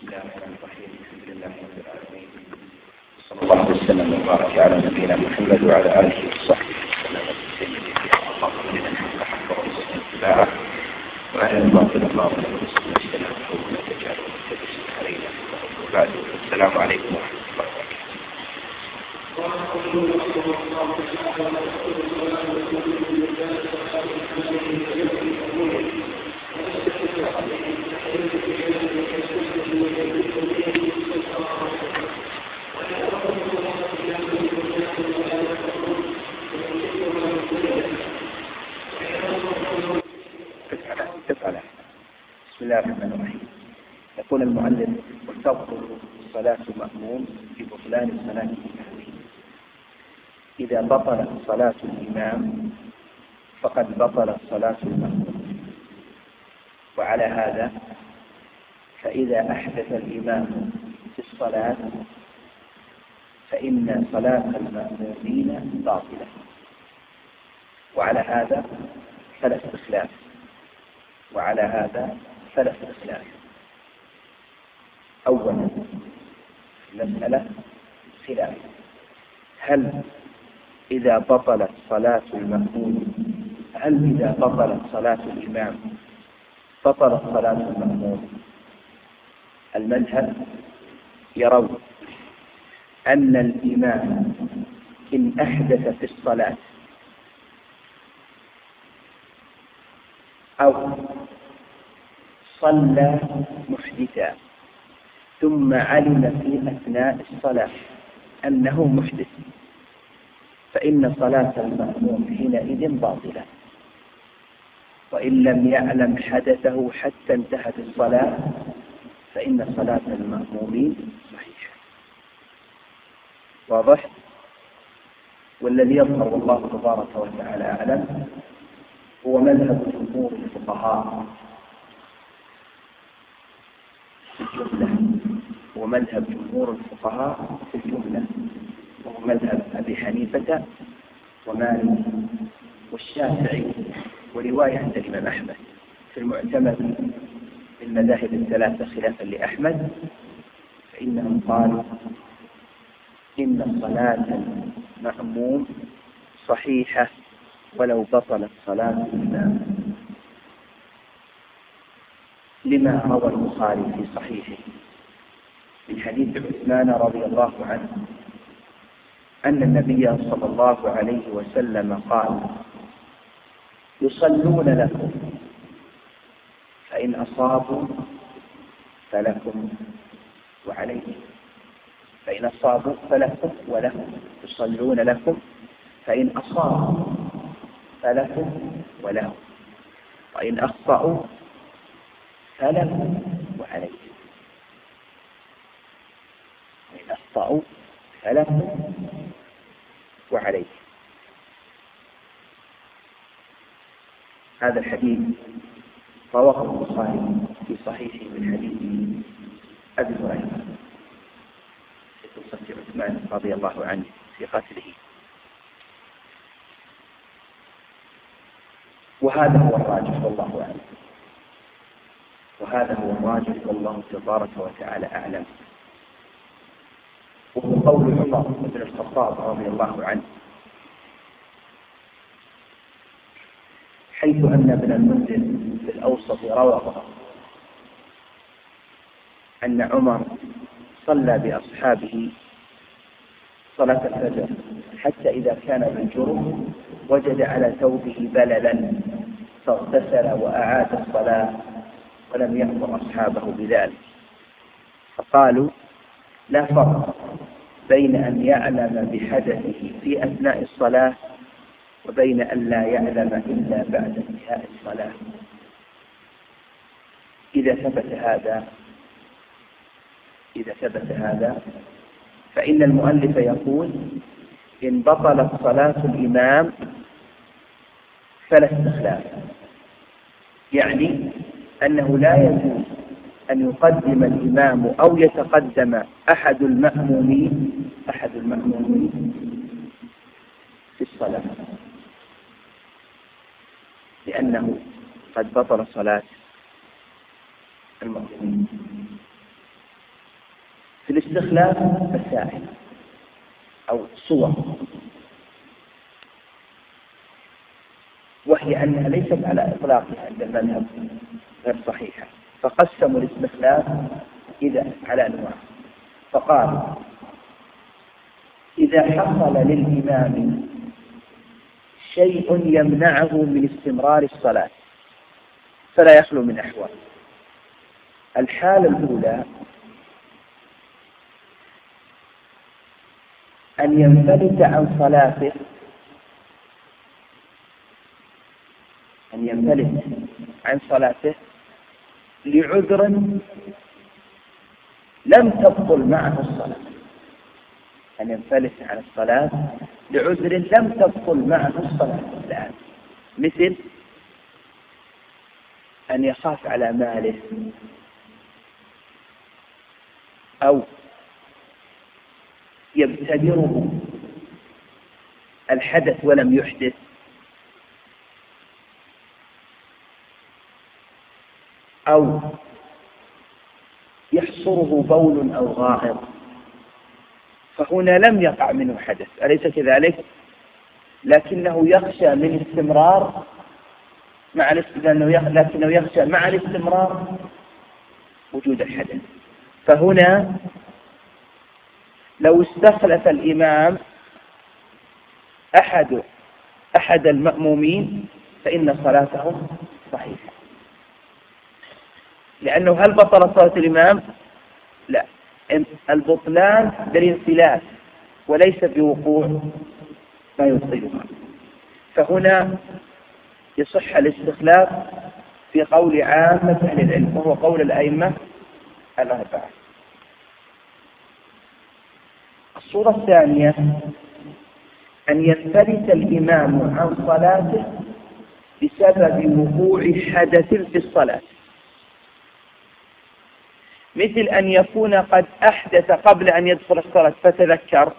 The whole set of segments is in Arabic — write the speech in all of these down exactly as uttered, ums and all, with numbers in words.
الله الرحمن الرحيم. الحمد لله رب العالمين، صلى الله وسلم وبارك على نبينا محمد وعلى اله وصحبه وسلم تسليما كثيرا. اللهم اهدنا فيمن حق وارزقنا اتباعه، وارنا الباطل باطلا وارزقنا اجتنابه، ولا تجعله ملتبسا علينا. وبعد، السلام عليكم ورحمه الله بسم الله الرحمن الرحيم. يقول المؤلف: وتبطل صلاة المأموم ببطلان صلاة الإمام. إذا بطلت صلاة الإمام فقد بطلت صلاة المأموم. وعلى هذا فإذا أحدث الإمام في الصلاة فإن صلاة المأمومين باطلة. وعلى هذا فلا استخلاف وعلى هذا فلا استخلاف. أولا، المسألة خلاف: هل إذا بطلت صلاة المأموم هل إذا بطلت صلاة الإمام بطلت صلاة المأموم؟ المذهب يرون أن الإمام إن أحدث في الصلاة أو صلى محدثا ثم علم في أثناء الصلاة أنه محدث فإن صلاة المأموم حينئذ باطلة، وإن لم يعلم حدثه حتى انتهت الصلاة فإن صلاة المأمومين صحيحة. واضح؟ والذي يظهر والله تبارك وتعالى أعلم هو مذهب جمهور الفقهاء في الجملة هو مذهب جمهور الفقهاء في الجملة وهو مذهب أبي حنيفة ومالك والشافعي، ورواية عند الإمام أحمد في المعتمد من المذاهب الثلاثة خلافا لأحمد، فإنهم قالوا إن صلاة المأموم صحيحة ولو بطلت صلاة الإمام، لما روى البخاري في صحيحه من حديث عثمان رضي الله عنه أن النبي صلى الله عليه وسلم قال: يصلون لكم فإن أصابوا فلكم وعليهم فإن أصابوا فلكم ولهم يصلون لكم فإن أصابوا فلكم ولهم وإن أخطأوا فلكم وعليهم وإن أخطأوا فلكم وعليهم. هذا الحديث رواه البخاري في صحيحه من حديث أبي هريرة في قصة عثمان رضي الله عنه في قتله. وهذا هو الراجح والله أعلم وهذا هو الراجح والله تبارك وتعالى أعلم وهو قول عمر بن الخطاب رضي الله عنه، حيث أن ابن المنذر في الأوسط روى أن عمر صلى بأصحابه صلاة الفجر حتى إذا كان بالجرم وجد على ثوبه بللا فاغتسل وأعاد الصلاة ولم يأمر أصحابه بذلك، فقالوا: لا فرق بين أن يعلم بحدثه في أثناء الصلاة وبين أن لا يعلم إلا بعد انتهاء الصلاة. إذا ثبت هذا إذا ثبت هذا فإن المؤلف يقول: إن بطلت صلاة الإمام فلا استخلاف، يعني أنه لا يجوز أن يقدم الإمام أو يتقدم أحد المأمومين أحد المأمومين في الصلاة، لأنه قد بطل صلاة المأمومين. للاستخلاف مسائل أو صور، وهي أنها ليست على إطلاقها عند المذهب غير صحيحة، فقسموا الاستخلاف إذا على أنواع، فقال إذا حصل للإمام شيء يمنعه من استمرار الصلاة فلا يخلو من أحوال. الحالة الأولى أن ينفلت عن صلاته أن ينفلت عن صلاته لعذر لم تبطل معه الصلاة، أن ينفلت عن الصلاة لعذر لم تبطل معه الصلاة الآن، مثل أن يخاف على ماله، أو يبتدره الحدث ولم يحدث، أو يحصره بول أو غائط، فهنا لم يقع منه حدث، أليس كذلك؟ لكنه يخشى من استمرار مع لكنه يخشى مع الاستمرار وجود الحدث. فهنا لو استخلف الإمام أحد أحد المأمومين فإن صلاته صحيحة، لأنه هل بطل صلاة الإمام؟ لا، البطلان بالانفلات وليس بوقوع ما يبطلها. فهنا يصح الاستخلاف في قول عامة أهل العلم، وهو قول الأئمة الأربعة. الصورة الثانية أن ينفلت الإمام عن صلاته بسبب وقوع حدث في الصلاة، مثل أن يكون قد أحدث قبل أن يدخل الصلاة فتذكر،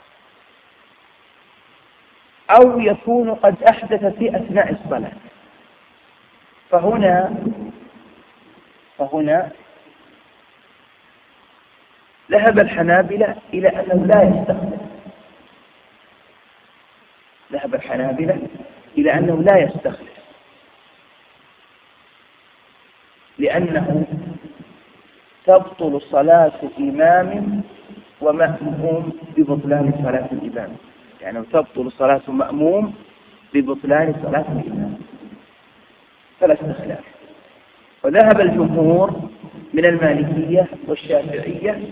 أو يكون قد أحدث في أثناء الصلاة. فهنا فهنا ذهب الحنابلة إلى أنه لا يستخلف ذهب الحنابلة إلى أنه لا يستخلف لأنه تبطل صلاة إمام ومأموم ببطلان صلاة الإمام، يعني تبطل صلاة مأموم ببطلان صلاة الإمام، فلا استخلاف. وذهب الجمهور من المالكية والشافعية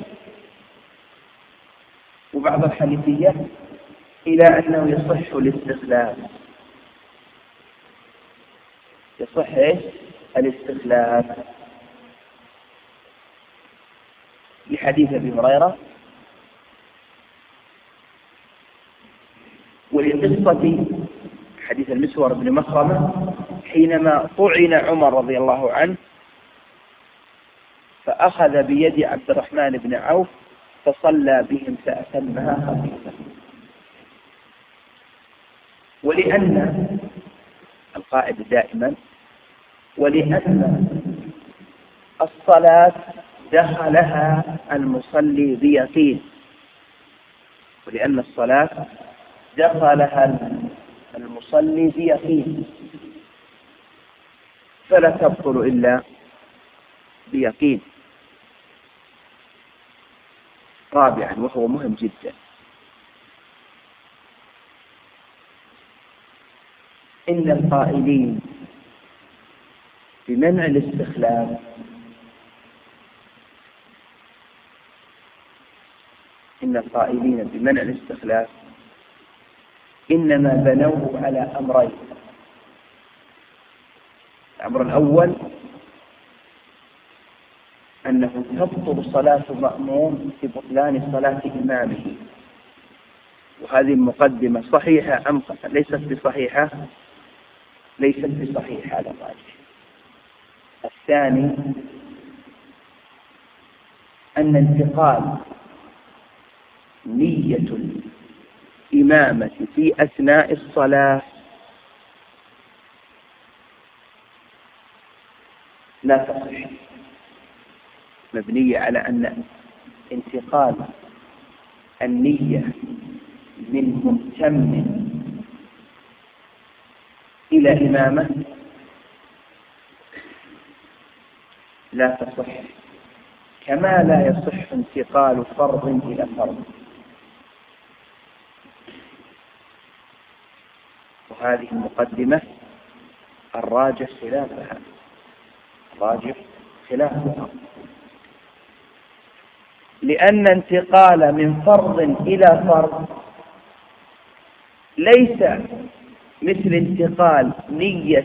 وبعض الحنفية إلى أنه يصح الاستخلاف، يصح الاستخلاف لحديث أبي هريرة ولقصة حديث المسور بن مخرمة حينما طعن عمر رضي الله عنه فأخذ بيد عبد الرحمن بن عوف فصلى بهم فأتمها خفيفا. ولأن القائد دائما ولأن الصلاة دخلها المصلي بيقين ولأن الصلاة دخلها المصلي بيقين فلا تبطل إلا بيقين. رابعا وهو مهم جدا، إن القائلين بمنع الاستخلاف إن القائلين بمنع الاستخلاف إنما بنوه على أمرين. الأمر الأول أنه تبطل صلاة مأموم ببطلان صلاة إمامه، وهذه المقدمة صحيحة أم ليست بصحيحة؟ ليست بصحيحة على الراجح. الثاني أن انتقال نية الإمامة في أثناء الصلاة لا تصح، مبنية على أن انتقال النية من مهتم إلى إمامة لا تصح، كما لا يصح انتقال فرض إلى فرض. وهذه المقدمة الراجح خلافها، الراجح خلافها، لأن انتقال من فرض إلى فرض ليس مثل انتقال نية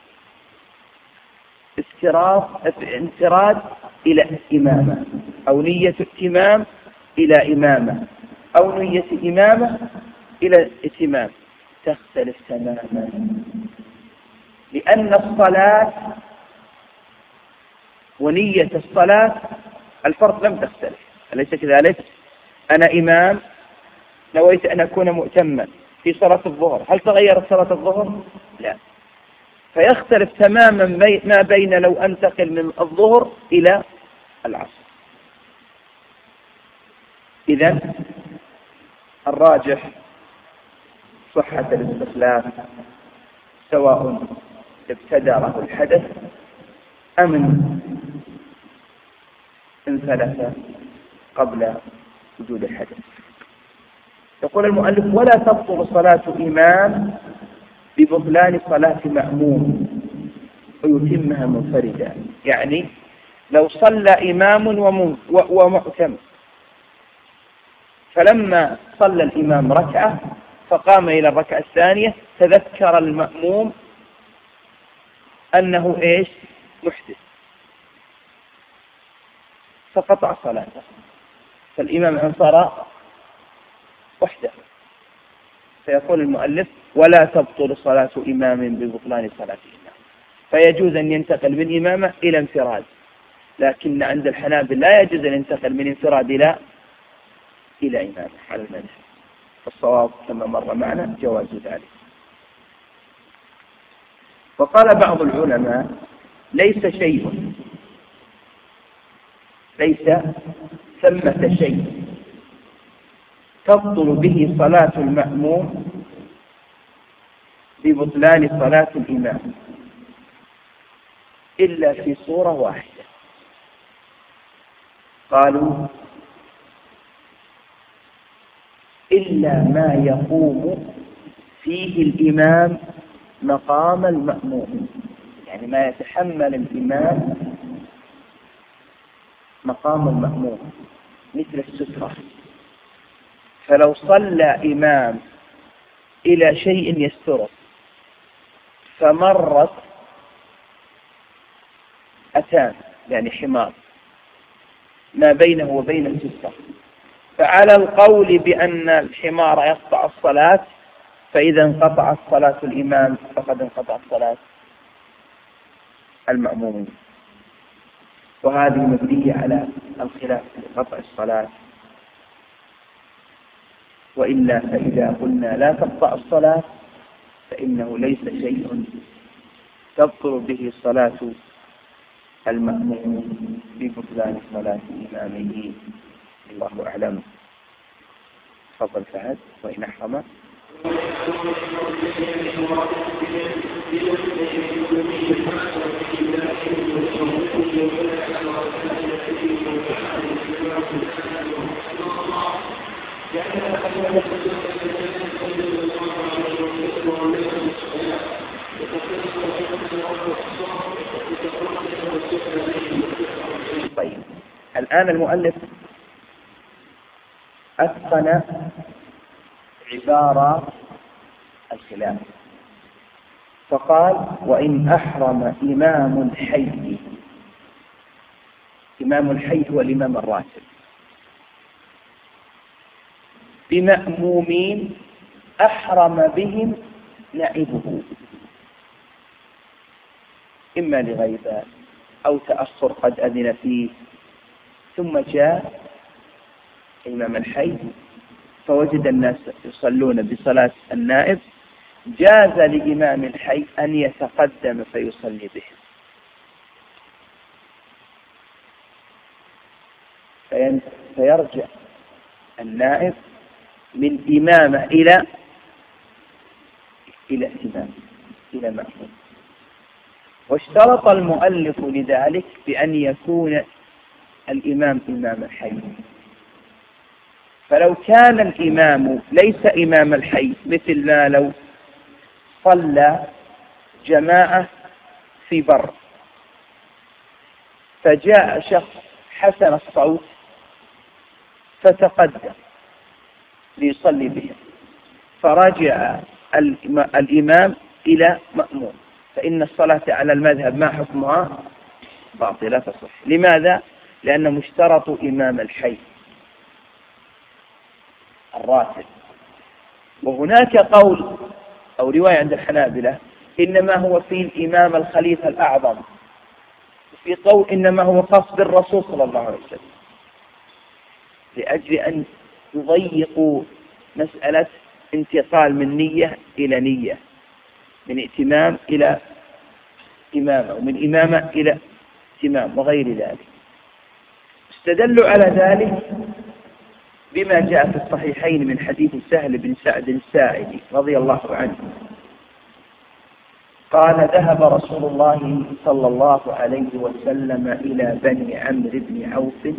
انفراد إلى إمامة، أو نية اتمام إلى إمامة، أو نية إمامة إلى اتمام، تختلف تماما. لأن الصلاة ونية الصلاة الفرض لم تختلف، أليس كذلك؟ أنا إمام نويت أن أكون مؤتما في صلاة الظهر، هل تغيرت صلاة الظهر؟ لا. فيختلف تماما ما بين لو أنتقل من الظهر إلى العصر. إذن الراجح صحة الاستخلاف سواء ابتدره الحدث أم انفلت قبل وجود الحدث. يقول المؤلف: ولا تبطل صلاة إمام ببطلان صلاة مأموم ويتمها منفردا. يعني لو صلى إمام ومؤتم، فلما صلى الإمام ركعة فقام إلى الركعة الثانية، تذكر المأموم أنه إيش؟ محدث، فقطع صلاته، فالإمام انصرف وحده. فيقول المؤلف: ولا تبطل صلاة إمام ببطلان صلاة إمام، فيجوز أن ينتقل من إمامة إلى انفراد، لكن عند الحنابلة لا يجوز أن ينتقل من انفراد إلى إلى إمامة على المذهب. الصواب كما مر معنا جواز ذلك. وقال بعض العلماء: ليس شيء ليس ثمة شيء تبطل به صلاة المأموم ببطلان صلاة الإمام إلا في صورة واحدة. قالوا: إلا ما يقوم فيه الإمام مقام المأموم، يعني ما يتحمل الإمام مقام المأموم مثل السترة. فلو صلى إمام إلى شيء يستره فمرت أتان، يعني حمار، ما بينه وبين السترة، فعلى القول بأن الحمار يقطع الصلاة، فإذا انقطعت صلاة الإمام فقد انقطعت صلاة المأمومين. وهذه مبنية على الخلاف في قطع الصلاة. وإلا فإذا قلنا لا تقطع الصلاة فإنه ليس شيء تبطل به صلاة المأموم ببطلان صلاة إمامه. الله أعلم. تفضل فهد. وإن أحرم طيب، الآن المؤلف أتقن عبارة الخلاف، فقال: وإن أحرم إمام حي. إمام الحي هو الإمام الراتب بمأمومين أحرم بهم نائبه، إما لغيبة أو تأخر قد أذن فيه، ثم جاء إمام الحي فوجد الناس يصلون بصلاة النائب، جاز لإمام الحي أن يتقدم فيصلي بهم. فيرجع النائب من إمامة إلى إلى إمام إلى مأموم. واشترط المؤلف لذلك بأن يكون الإمام إمام الحي. فلو كان الإمام ليس إمام الحي، مثل ما لو صلى جماعة في بر فجاء شخص حسن الصوت فتقدم ليصلي بهم، فرجع الإمام إلى مأموم، فإن الصلاة على المذهب ما حكمها؟ باطلة تصح. لماذا؟ لأنه مشترط إمام الحي الراتب. وهناك قول أو رواية عند الحنابلة إنما هو في الإمام الخليفة الأعظم، في قول إنما هو خاص بالرسول صلى الله عليه وسلم، لأجل أن يضيقوا مسألة انتقال من نية إلى نية، من ائتمام إلى إمامة، ومن إمامة إلى ائتمام وغير ذلك. استدلوا على ذلك بما جاء في الصحيحين من حديث سهل بن سعد الساعدي رضي الله عنه قال: ذهب رسول الله صلى الله عليه وسلم إلى بني عمرو بن عوف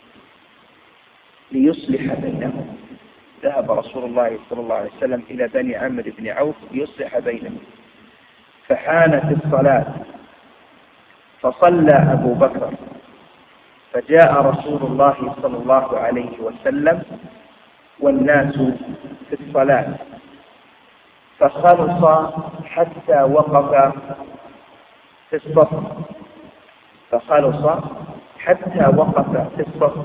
ليصلح بينهم. ذهب رسول الله صلى الله عليه وسلم إلى بني عمرو بن عوف ليصلح بينهم، فحانت الصلاة فصلى أبو بكر، فجاء رسول الله صلى الله عليه وسلم والناس في الصلاة، فخلص حتى وقف في الصف فخلص حتى وقف في الصف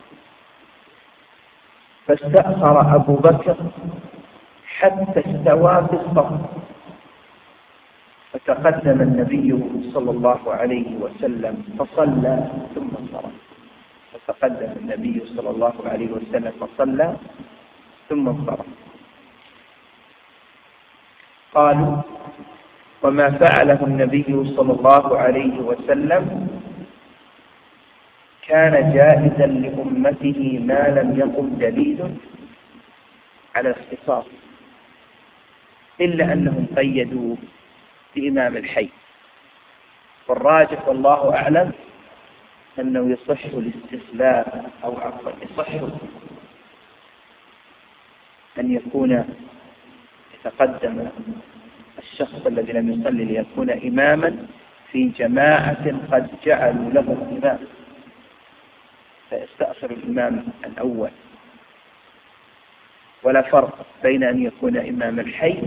فاستأخر أبو بكر حتى استوى في الصف، فتقدم النبي صلى الله عليه وسلم فصلى ثم انصرف. فتقدم النبي صلى الله عليه وسلم فصلى ثم انصرف. قالوا: وما فعله النبي صلى الله عليه وسلم كان جائزا لأمته ما لم يقم دليل على الاختصاص، إلا أنهم قيدوا بإمام الحي. والراجح والله أعلم أنه يصح الاستسلام أو عفوا يصح أن يكون يتقدم الشخص الذي لم يصلي ليكون إماما في جماعة قد جعلوا له الإمام، فيستأخر الإمام الأول. ولا فرق بين أن يكون إمام الحي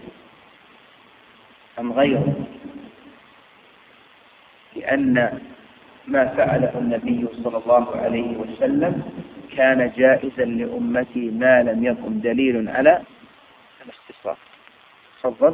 أم غيره، لأن ما فعله النبي صلى الله عليه وسلم كان جائزا لأمتي ما لم يكن دليل على الاختصاص. تفضل.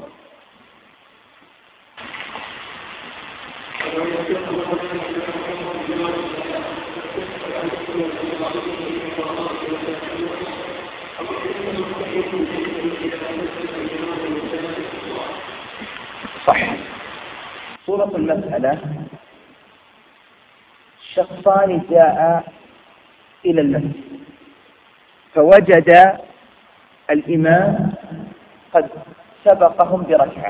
صح. صورة المسألة: شخصان جاء إلى المسجد فوجد الإمام قد سبقهم بركعة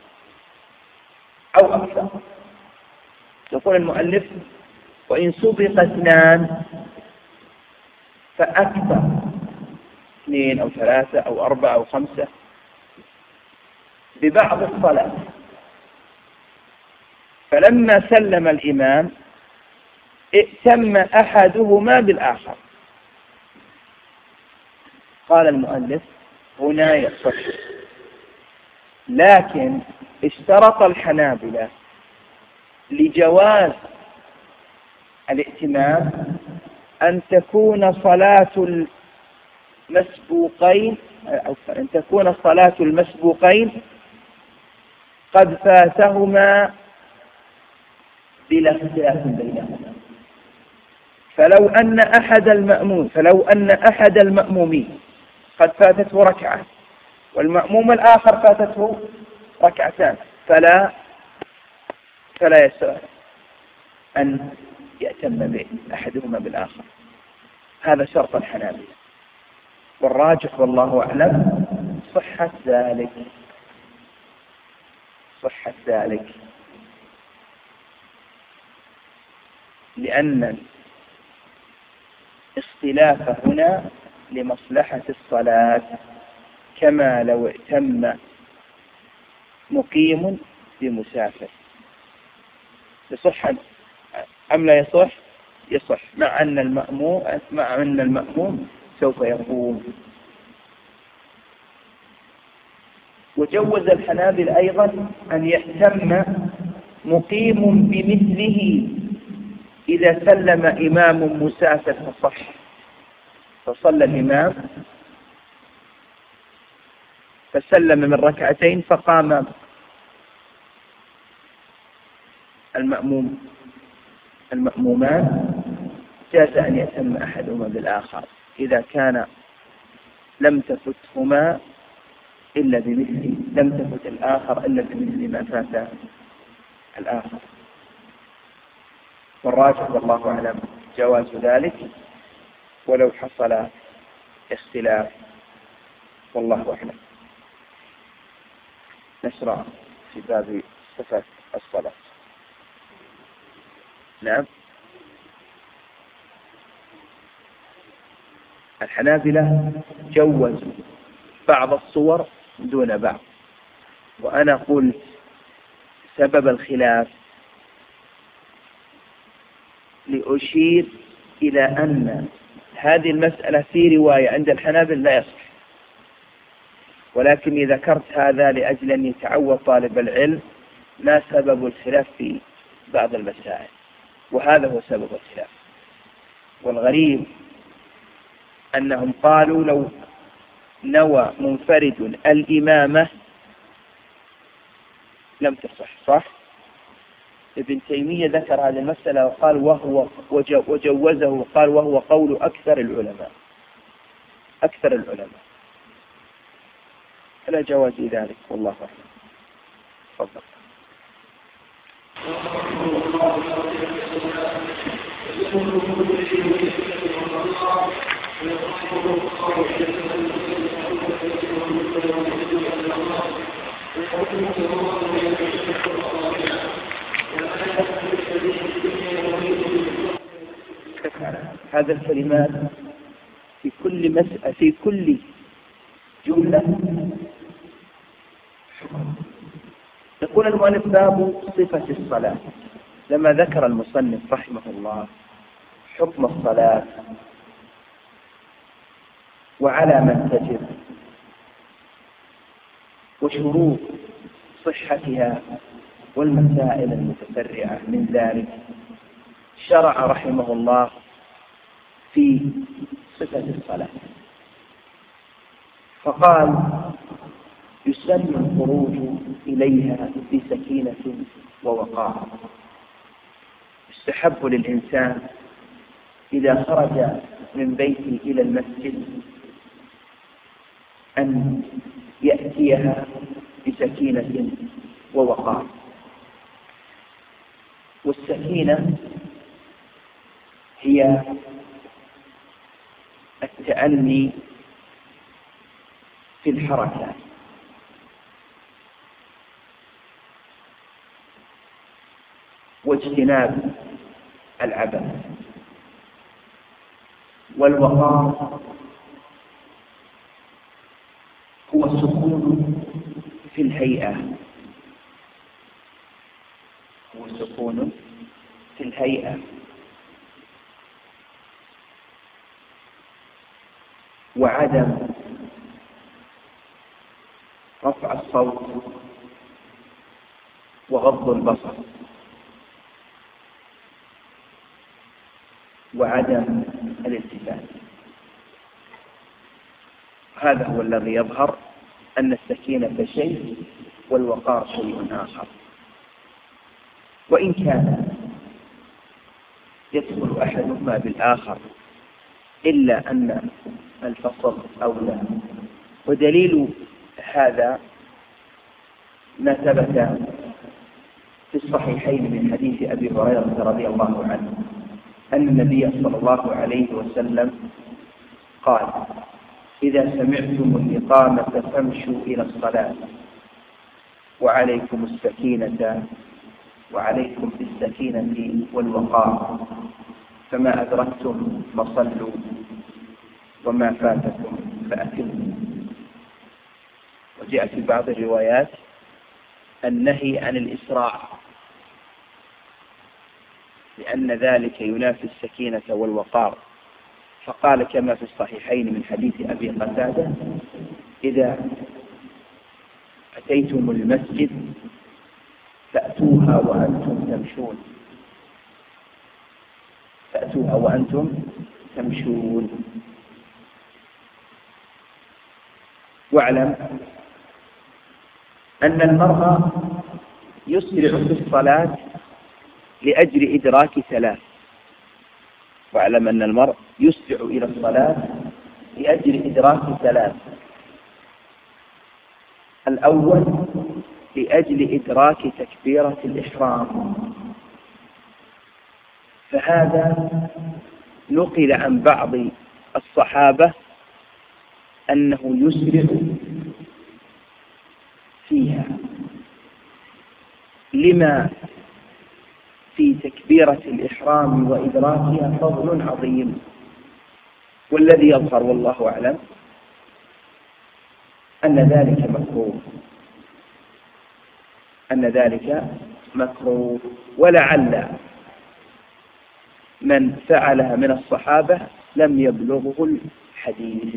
أو أكثر. يقول المؤلف: وإن سبق اثنان فأكثر، اثنين أو ثلاثة أو أربعة أو خمسة ببعض الصلاة، فلما سلم الإمام ائتم أحدهما بالآخر. قال المؤلف: هنا يصح، لكن اشترط الحنابلة لجواز الائتمام أن تكون صلاة المسبوقين أو أن تكون صلاة المسبوقين قد فاتهما بلا اختلاف بينهما. فلو أن أحد المأموم فلو أن أحد المأمومين قد فاتته ركعة والمأموم الآخر فاتته ركعتان فلا فلا يسع أن يأتم أحدهما بالآخر، هذا شرط الحنابلة، والراجح والله أعلم صحة ذلك صحة ذلك لأن الاختلاف هنا لمصلحة الصلاة، كما لو ائتم مقيم بمسافر. يصح أم لا يصح؟ يصح، مع أن المأموم مع أن المأموم سوف يقوم. وجوز الحنابلة أيضا أن يهتم مقيم بمثله إذا سلم إمام مسافر فصح، فصلى الإمام فسلم من ركعتين فقام المأموم المأمومان، جاز أن يتم أحدهما بالآخر إذا كان لم تفتهما إلا بمثل لم تفت الآخر إلا بمثل ما فات الآخر. والراجح والله أعلم جواز ذلك ولو حصل اختلاف، والله أعلم. نشرع في باب صفة الصلاة. نعم، الحنابلة جوزوا بعض الصور دون بعض، وأنا قلت سبب الخلاف لأشير إلى أن هذه المسألة في رواية عند الحنابلة لا يصح، ولكني ذكرت هذا لأجل أن يتعود طالب العلم ما سبب الخلاف في بعض المسائل، وهذا هو سبب الخلاف. والغريب أنهم قالوا لو نوى منفرد الإمامة لم تصح. صح؟ ابن تيمية ذكر هذه المسألة وقال وهو وجوزه وقال وهو قول أكثر العلماء أكثر العلماء على جواز ذلك، والله أعلم. تفضل. هذا الكلمات في كل مسألة في كل جملة. يقول المؤلف باب صفة الصلاة، لما ذكر المصنف رحمه الله حكم الصلاة وعلى من تجب وشروط صحتها والمسائل المتفرعة من ذلك، شرع رحمه الله في صفة الصلاة فقال يسن الخروج إليها بسكينة ووقار. يستحب للإنسان إذا خرج من بيته إلى المسجد أن يأتيها بسكينة ووقار. والسكينة هي التأني في الحركات، واجتناب العبث. والوقار هو السكون في الهيئة هو السكون في الهيئة وعدم رفع الصوت وغض البصر وعدم الالتفات. هذا هو الذي يظهر أن السكينة شيء والوقار شيء آخر، وإن كان يدخل أحدهما بالآخر إلا أن الفصل أولى. ودليل هذا ما ثبت في الصحيحين من حديث أبي هريرة رضي الله عنه أن النبي صلى الله عليه وسلم قال: إذا سمعتم الإقامة فامشوا إلى الصلاة وعليكم السكينة وعليكم بالسكينة والوقار، فما أدركتم فصلوا وما فاتكم فأتموا. وجاء في بعض الروايات النهي عن الإسراع، لأن ذلك ينافي السكينة والوقار، فقال كما في الصحيحين من حديث أبي قتادة: إذا أتيتم المسجد فأتوها وأنتم تمشون فأتوها وأنتم تمشون. واعلم أن المرء يسرع في الصلاة لأجل إدراك ثلاث. واعلم أن المرء يسرع إلى الصلاة لأجل إدراك ثلاث: الأول لأجل إدراك تكبيرة الإحرام، فهذا نقل عن بعض الصحابة أنه يسرع فيها لما في تكبيرة الإحرام وإدراكها فضل عظيم. والذي يظهر والله أعلم أن ذلك مكروه أن ذلك مكروه ولعل من فعلها من الصحابة لم يبلغه الحديث،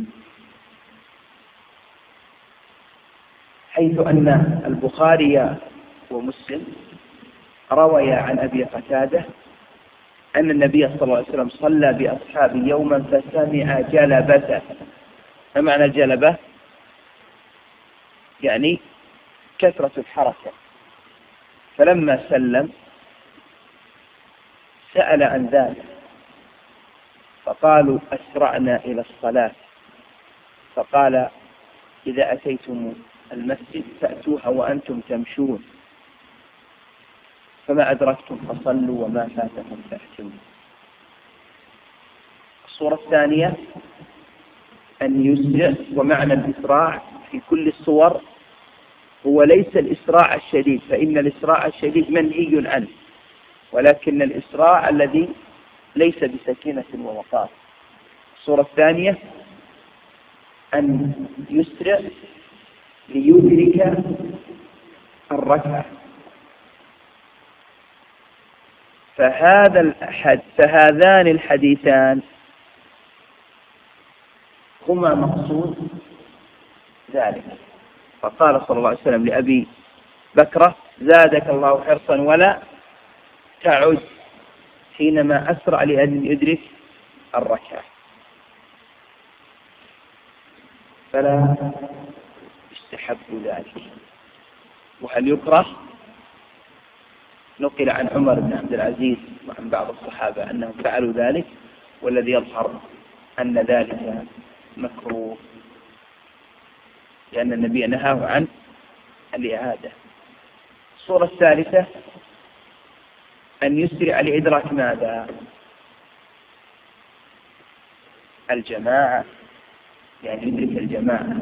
حيث أن البخاري ومسلم روي عن أبي قتادة أن النبي صلى الله عليه وسلم صلى بأصحابه يوما فسمع جلبة. ما معنى الجلبة؟ يعني كثرة الحركة. فلما سلم سأل عن ذلك، فقالوا: أسرعنا إلى الصلاة. فقال: إذا أتيتم المسجد فأتوها وأنتم تمشون، فما أدركتم فصلوا وما فاتكم فأتموا. الصورة الثانية أن يسرع، ومعنى الإسراع في كل الصور هو ليس الإسراع الشديد، فإن الإسراع الشديد منهي عنه، ولكن الإسراع الذي ليس بسكينة ووقار. الصورة الثانية أن يسرع ليدرك الركعة. فهذا الحد فهذان الحديثان هما مقصود ذلك. فقال صلى الله عليه وسلم لأبي بكرة: زادك الله حرصا ولا تعد، حينما أسرع لأن يدرك الركعة. فلا يستحب ذلك. وهل يكره؟ نقل عن عمر بن عبد العزيز وعن بعض الصحابة أنهم فعلوا ذلك، والذي يظهر أن ذلك مكروه، لأن النبي نهاه عن الإعادة. الصورة الثالثة أن يسرع لإدراك ماذا؟ الجماعة، يعني يدرك الجماعة.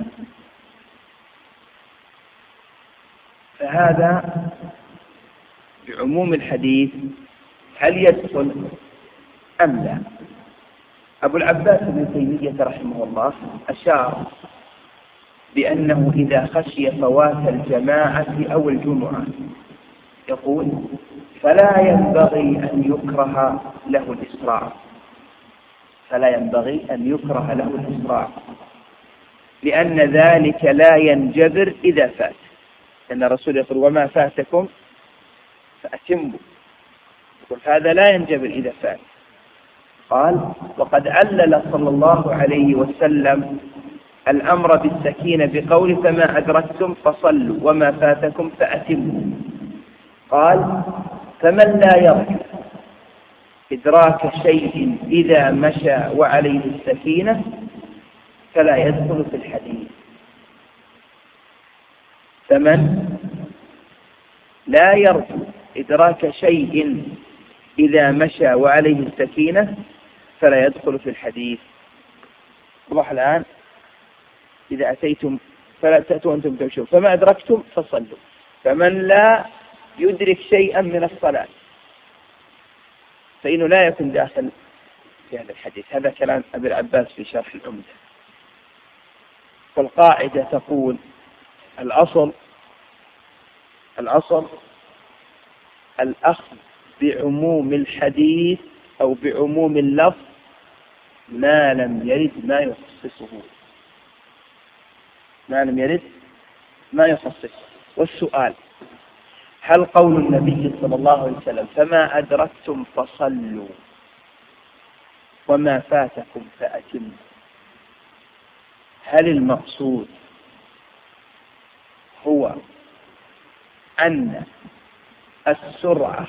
فهذا بعموم الحديث هل يدخل أم لا؟ أبو العباس ابن تيمية رحمه الله أشار بأنه إذا خشي فوات الجماعة أو الجمعة يقول: فلا ينبغي أن يكره له الإسراع فلا ينبغي أن يكره له الإسراع لأن ذلك لا ينجبر إذا فات، لأن الرسول يقول: وما فاتكم فأتموا. يقول هذا لا ينجبر إذا فات. قال: وقد علل صلى الله عليه وسلم الأمر بالسكينة بقول: فما أدركتم فصلوا وما فاتكم فأتموا. قال: فمن لا يرجو إدراك شيء إذا مشى وعليه السكينة فلا يدخل في الحديث. فمن لا يرجو إدراك شيء إذا مشى وعليه السكينة فلا يدخل في الحديث. واضح الآن؟ إذا أتيتم فلا تأتوا أنتم تمشون، فما أدركتم فصلوا. فمن لا يدرك شيئا من الصلاة فإنه لا يكون داخل في هذا الحديث. هذا كلام أبي العباس في شرح العمدة. والقاعدة تقول الأصل الأصل الأخذ بعموم الحديث أو بعموم اللفظ ما لم يرد ما يخصصه، ما لم يرد ما يخصصه. والسؤال: هل قول النبي صلى الله عليه وسلم فما أدركتم فصلوا وما فاتكم فأتموا، هل المقصود هو أن السرعة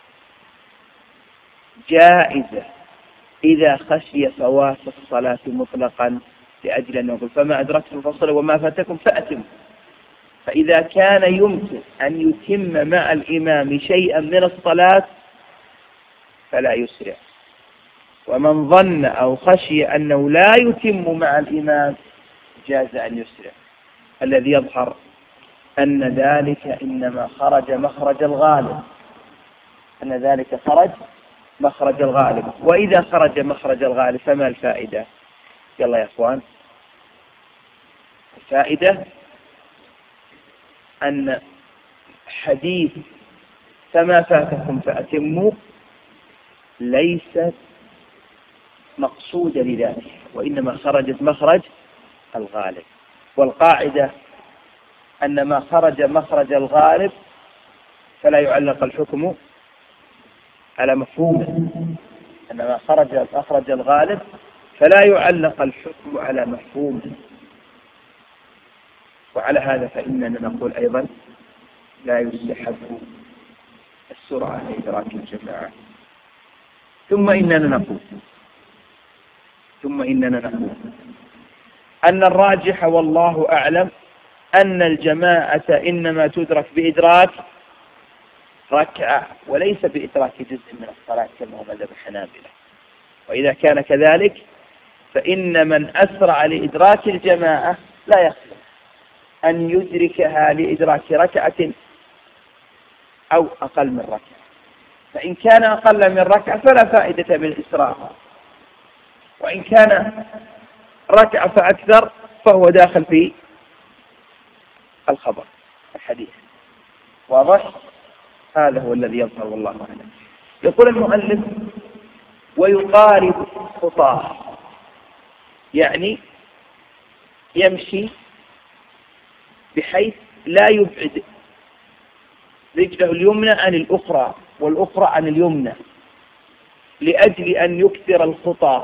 جائزة إذا خشي فوات الصلاة مطلقا لأجل أن نقول فما أدركتم فصلوا وما فاتكم فأتموا؟ فإذا كان يمكن أن يتم مع الإمام شيئا من الصلاة فلا يسرع، ومن ظن أو خشي أنه لا يتم مع الإمام جاز أن يسرع. الذي يظهر أن ذلك إنما خرج مخرج الغالب، أن ذلك خرج مخرج الغالب. وإذا خرج مخرج الغالب فما الفائدة؟ يلا يا أخوان، الفائدة أن حديث فما فاتكم فأتموا ليست مقصودة لذلك، وإنما خرجت مخرج الغالب. والقاعدة أن ما خرج مخرج الغالب فلا يعلق الحكم على مفهومه، أن ما خرج مخرج الغالب فلا يعلق الحكم على مفهومه. وعلى هذا فإننا نقول أيضا لا يستحب السرعة لإدراك الجماعة. ثم إننا نقول ثم إننا نقول أن الراجح والله أعلم أن الجماعة إنما تدرك بإدراك ركعة وليس بإدراك جزء من الصلاة كما هو مذهب الحنابلة. وإذا كان كذلك فإن من أسرع لإدراك الجماعة لا يخلو أن يدركها لإدراك ركعة أو أقل من ركعة. فإن كان أقل من ركعة فلا فائدة بالإسراع، وإن كان ركعة فأكثر فهو داخل في الخبر الحديث. واضح؟ هذا هو الذي يظهر والله أعلم. يقول المؤلف: ويقارب خطاه، يعني يمشي بحيث لا يبعد رجله اليمنى عن الأخرى والأخرى عن اليمنى لأجل أن يكثر الخطى.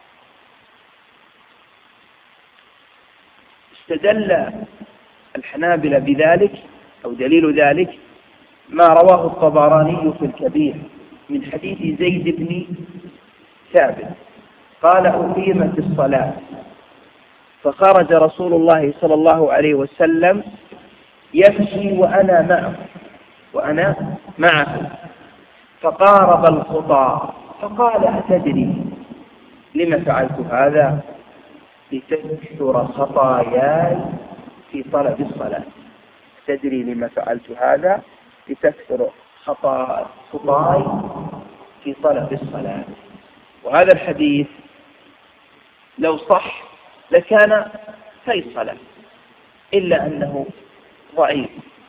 استدل الحنابلة بذلك أو دليل ذلك ما رواه الطبراني في الكبير من حديث زيد بن ثابت قال: أقيمت الصلاة فخرج رسول الله صلى الله عليه وسلم يمشي وأنا معه وأنا معه فقارب الخطى فقال: أتدري لما فعلت هذا؟ لتكثر خطاياي في طلب الصلاة. تدري لما فعلت هذا؟ لتكثر خطاي في طلب الصلاة. وهذا الحديث لو صح لكان فيصلا، إلا أنه ضعيف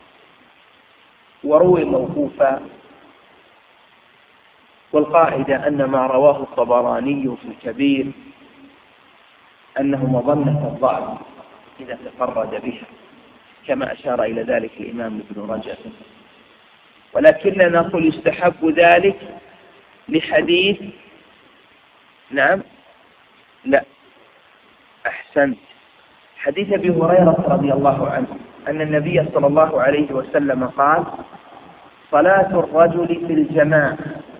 وروي موقوفا. والقاعدة أن ما رواه الطبراني في الكبير أنه مظنة الضعف إذا تفرد بها، كما أشار إلى ذلك الإمام ابن رجب. ولكننا نقول يستحب ذلك لحديث نعم لا أحسنت حديث أبي هريرة رضي الله عنه أن النبي صلى الله عليه وسلم قال: صلاة الرجل في الجماعة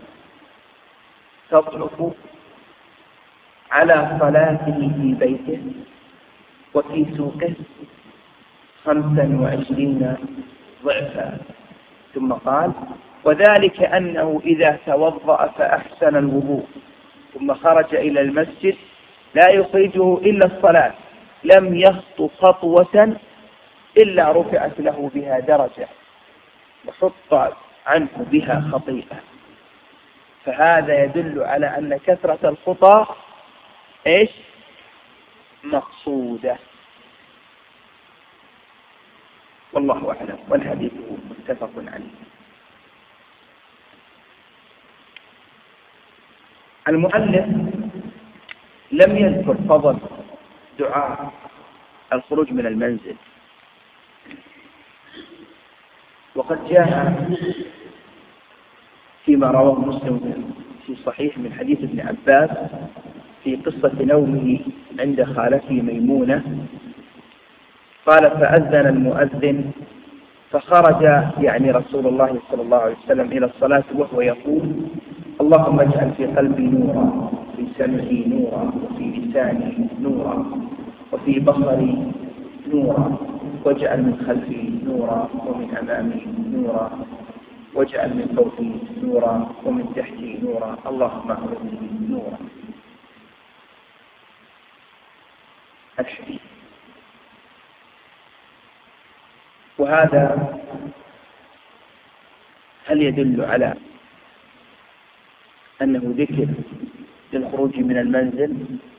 تضعف على صلاته في بيته وفي سوقه خمسا وعشرين ضعفا. ثم قال: وذلك أنه إذا توضأ فأحسن الوضوء ثم خرج إلى المسجد لا يخرجه إلا الصلاة لم يخطو خطوة إلا رفعت له بها درجة وحط عنه بها خطيئة. فهذا يدل على أن كثرة الخطى إيش مقصودة. والله أعلم، والحديث متفق عليه. المؤلف لم يذكر فضل دعاء الخروج من المنزل، وقد جاء فيما رواه مسلم في صحيح من حديث ابن عباس في قصة نومه عند خالته ميمونة قال: فأذن المؤذن فخرج يعني رسول الله صلى الله عليه وسلم إلى الصلاة وهو يقول: اللهم اجعل في قلبي نورا، في سمعي نورا، وفي لساني نورا، وفي بصري نورا، واجعل من خلفي نورا، ومن أمامي نورا، واجعل من فوقي نورا، ومن تحتي نورا، اللهم اغفرني نورا. الحديث. وهذا هل يدل على أنه ذكر للخروج من المنزل،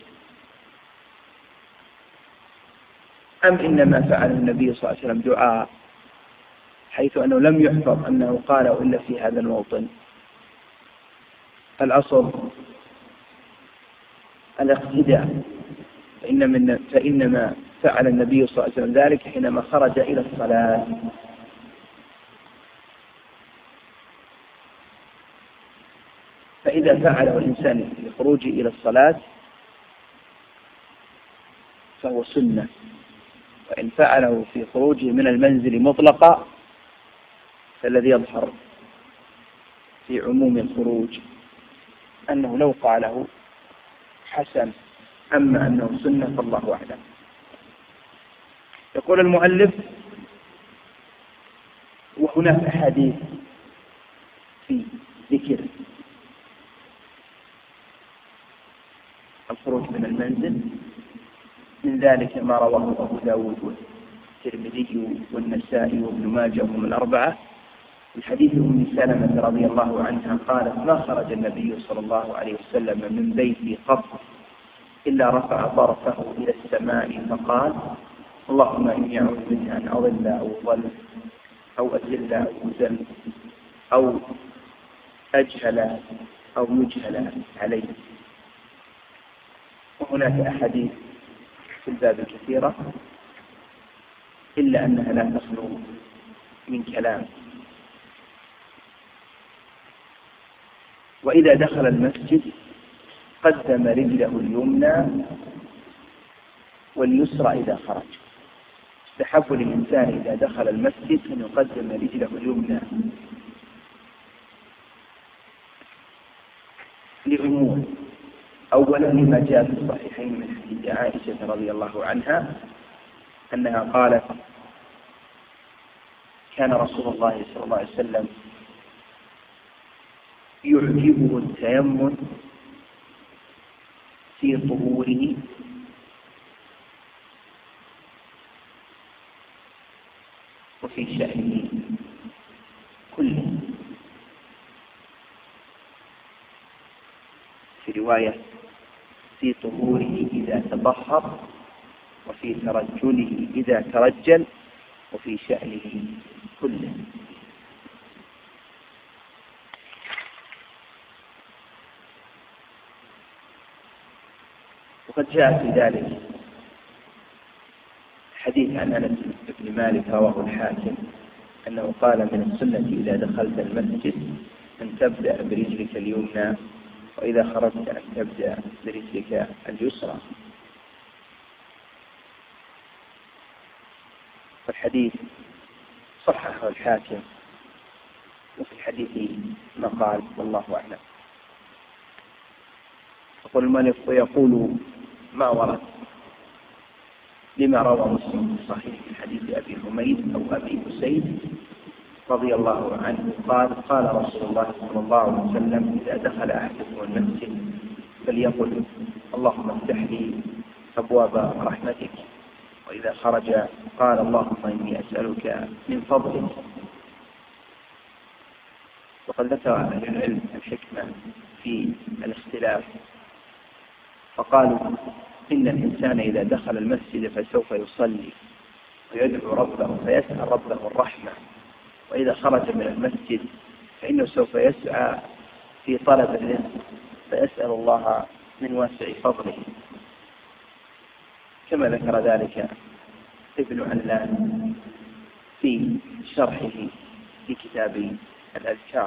أم إنما فعل النبي صلى الله عليه وسلم دعاء حيث أنه لم يحفظ أنه قال إلا في هذا الموطن؟ الأصل الاقتداء، فإنما, فإنما فعل النبي صلى الله عليه وسلم ذلك حينما خرج إلى الصلاة. فإذا فعله الإنسان في خروجه إلى الصلاة فهو سنة، وإن فعله في خروجه من المنزل مطلقا فالذي يظهر في عموم الخروج أنه لو قاله حسن، أما أنه سنة فالله أعلم. يقول المؤلف: وهناك أحاديث في ذكر الخروج من المنزل، من ذلك ما رواه أبو داود والترمذي والنسائي وابن ماجه وهم الأربعة من حديث أم سلمة رضي الله عنها قالت: ما خرج النبي صلى الله عليه وسلم من بيته قط إلا رفع طرفه إلى السماء فقال: اللهم إني أعوذ بك أن أضل أو أضل أو أذل أو أذل أو أجهل أو يجهل علي. وهناك أحاديث في الباب كثيرة إلا أنها لا تخلو من كلام. وإذا دخل المسجد قدم رجله اليمنى واليسرى إذا خرج. استحب للإنسان إذا دخل المسجد أن يقدم رجله اليمنى لأمور. أولا لما جاء في الصحيحين من حديث عائشة رضي الله عنها أنها قالت: كان رسول الله صلى الله عليه وسلم يعجبه التيمم في طهوره وفي شأنه كله. في رواية: في طهوره إذا تطهر، وفي ترجله إذا ترجل، وفي شأنه كله. وقد جاء في ذلك حديث عن أنس بن مالك رواه الحاكم أنه قال: من السنة إذا دخلت المسجد أن تبدأ برجلك اليمنى، وإذا خرجت أن تبدأ برجلك اليسرى. فالحديث صححه الحاكم، وفي الحديث مقال والله أعلم. يقول المؤلف: ويقول ما ورد لما روى مسلم في صحيح حديث أبي حميد أو أبي أسيد رضي الله عنه قال قال رسول الله صلى الله عليه وسلم إذا دخل أحدكم المسجد فليقل اللهم افتح لي أبواب رحمتك، وإذا خرج قال اللهم إني أسألك من فضلك. وقد ذكر أهل العلم الحكمة في الاختلاف فقالوا إن الإنسان إذا دخل المسجد فسوف يصلي ويدعو ربه فيسأل ربه الرحمة، وإذا خرج من المسجد فإنه سوف يسعى في طلب الرزق فيسأل الله من واسع فضله، كما ذكر ذلك ابن علان في شرحه في كتاب الأذكار.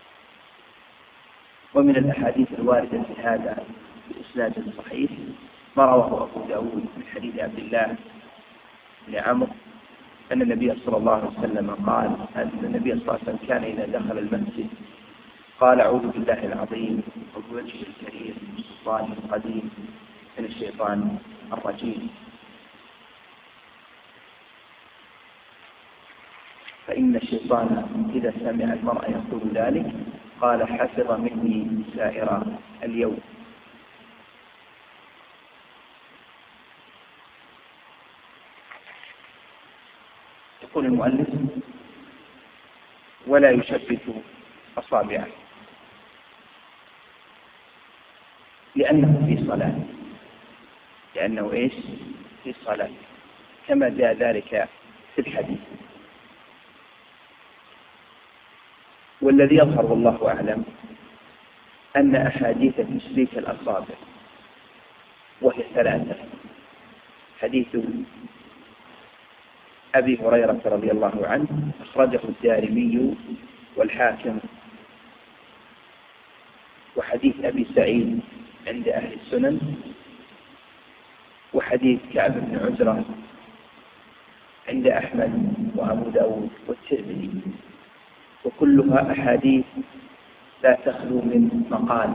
ومن الأحاديث الواردة في هذا بإسناد صحيح ما رواه أبو داود من حديث عبد الله بن عمرو أن النبي صلى الله عليه وسلم قال أن النبي صلى الله عليه وسلم كان إذا دخل المسجد قال أعوذ بالله العظيم وبوجهه الكريم وسلطانه القديم من الشيطان الرجيم، فإن الشيطان إذا سمع المرء يقول ذلك قال حفظ مني سائر اليوم. يقول المؤلف ولا يشبك أصابعه لأنه في صلاة، لأنه إيش في صلاة كما جاء ذلك في الحديث. والذي يظهر والله أعلم أن أحاديث تشبيك الأصابع وهي ثلاثة: حديث أبي هريرة رضي الله عنه أخرجه الدارمي والحاكم، وحديث أبي سعيد عند أهل السنن، وحديث كعب بن عجرة عند أحمد وأبو داود والترمذي، وكلها أحاديث لا تخلو من مقال.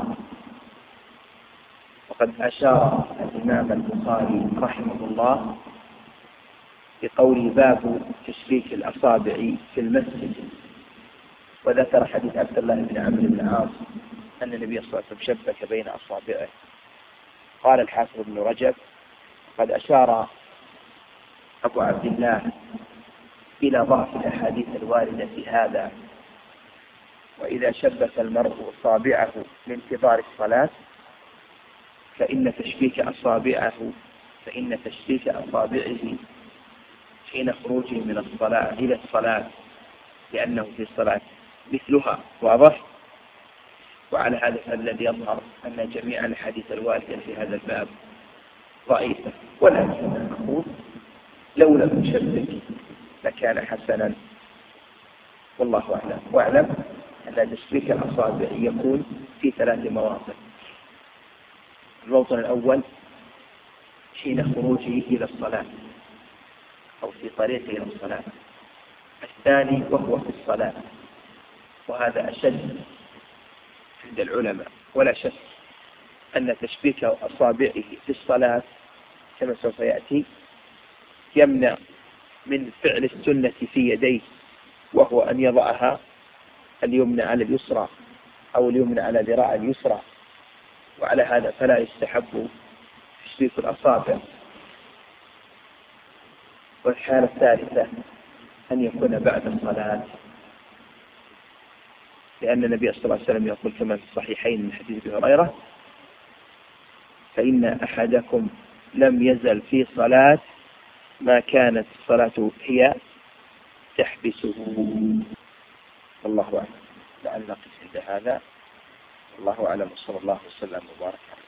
وقد أشار الإمام البخاري رحمه الله بقوله باب تشبيك الأصابع في المسجد، وذكر حديث عبد الله بن عمرو بن العاص أن النبي صلى الله عليه وسلم شبك بين أصابعه. قال الحافظ بن رجب قد أشار أبو عبد الله إلى ضعف الأحاديث الواردة في هذا، وإذا شبك المرء أصابعه لانتظار الصلاة فإن تشبيك أصابعه فإن تشبيك أصابعه حين خروجه من الصلاة إلى الصلاة لأنه في الصلاة مثلها واضح. وعلى هذا فالذي يظهر أن جميع الحديث الواردة في هذا الباب ضعيفة، ولكن نقول لو لم يشبك لكان حسنا والله أعلم. واعلم أن تشبيك الأصابع يكون في ثلاث مواطن: الموطن الأول حين خروجه إلى الصلاة أو في طريقه إلى الصلاة، الثاني وهو في الصلاة، وهذا أشد عند العلماء، ولا شك أن تشبيك أصابعه في الصلاة كما سوف يأتي يمنع من فعل السنة في يديه، وهو أن يضعها اليمنى على اليسرى أو اليمنى على ذراع اليسرى، وعلى هذا فلا يستحب تشبيك الأصابع. والحالة الثالثة أن يكون بعد الصلاة، لأن النبي صلى الله عليه وسلم يقول كما في الصحيحين من حديث أبي هريرة: فإن أحدكم لم يزل في صلاة ما كانت الصلاة هي تحبسه. والله أعلم. لعل نقف عند هذا، والله أعلم، وصلى الله وسلم وبارك على